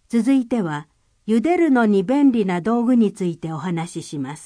続いては、茹でるのに便利な道具についてお話しします。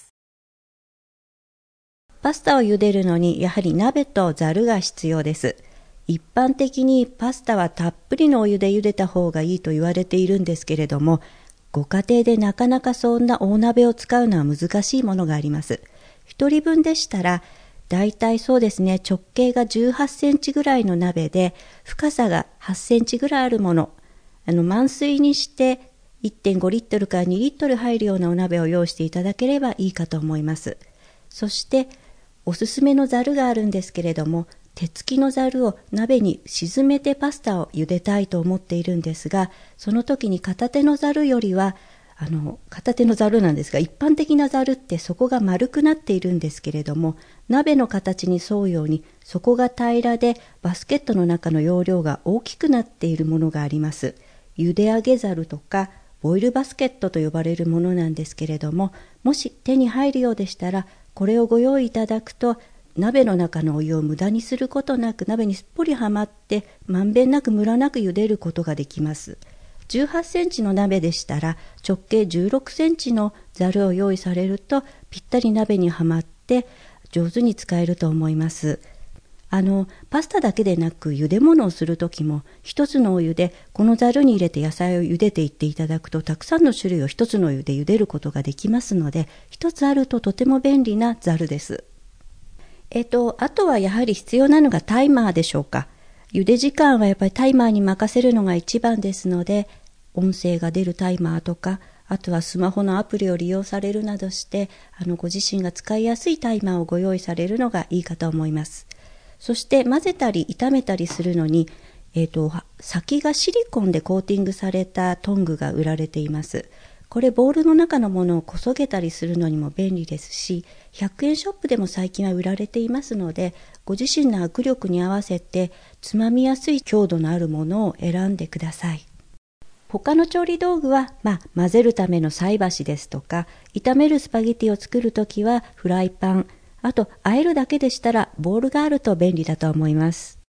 パスタを茹でるのにやはり鍋とざるが必要です。一般的にパスタはたっぷりのお湯で茹でた方がいいと言われているんですけれども、ご家庭でなかなかそんな大鍋を使うのは難しいものがあります。一人分でしたら、だいたいそうですね、直径が18センチぐらいの鍋で、深さが8センチぐらいあるもの、満水にして1.5 リットルから2リットル入るようなお鍋を用意していただければいいかと思います。そして、おすすめのざるがあるんですけれども、手つきのざるを鍋に沈めてパスタを茹でたいと思っているんですが、その時に片手のざるよりは、片手のざるなんですが、一般的なざるって底が丸くなっているんですけれども、鍋の形に沿うように底が平らでバスケットの中の容量が大きくなっているものがあります。茹で上げざるとかボイルバスケットと呼ばれるものなんですけれども、もし手に入るようでしたら、これをご用意いただくと、鍋の中のお湯を無駄にすることなく、鍋にすっぽりはまってまんべんなくムラなく茹でることができます。18センチの鍋でしたら、直径16センチのざるを用意されるとぴったり鍋にはまって上手に使えると思います。パスタだけでなく茹で物をするときも、一つのお湯でこのざるに入れて野菜を茹でていっていただくと、たくさんの種類を一つのお湯で茹でることができますので、一つあるととても便利なざるです。あとはやはり必要なのがタイマーでしょうか。茹で時間はやっぱりタイマーに任せるのが一番ですので、音声が出るタイマーとか、あとはスマホのアプリを利用されるなどして、ご自身が使いやすいタイマーをご用意されるのがいいかと思います。そして混ぜたり炒めたりするのに、先がシリコンでコーティングされたトングが売られています。これボウルの中のものをこそげたりするのにも便利ですし、100円ショップでも最近は売られていますので、ご自身の握力に合わせてつまみやすい強度のあるものを選んでください。他の調理道具は、混ぜるための菜箸ですとか、炒めるスパゲティを作るときはフライパン、あと、和えるだけでしたらボウルがあると便利だと思います。